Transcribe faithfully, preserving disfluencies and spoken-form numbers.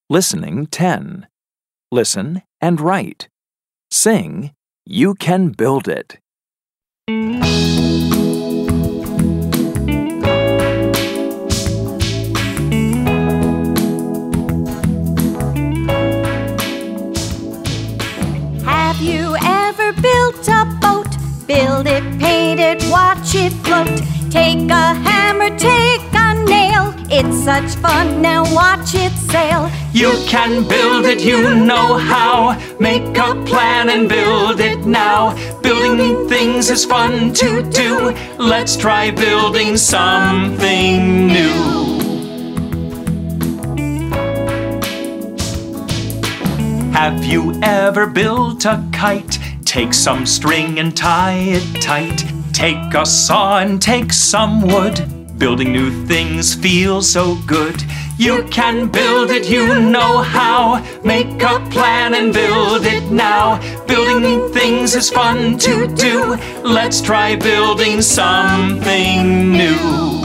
Listening ten. Listen and write. Sing, "You Can Build It." Have you ever built a boat? Build it, paint it, watch it float. Take a hammer, take a nail. It's such fun, now watch it sail. You can build it, you know how. Make a plan and build it now. Building things is fun to do. Let's try building something new. Have you ever built a kite? Take some string and tie it tight. Take a saw and take some wood. Building new things feels so good. You can build it, you know how. Make a plan and build it now. Building things is fun to do. Let's try building something new.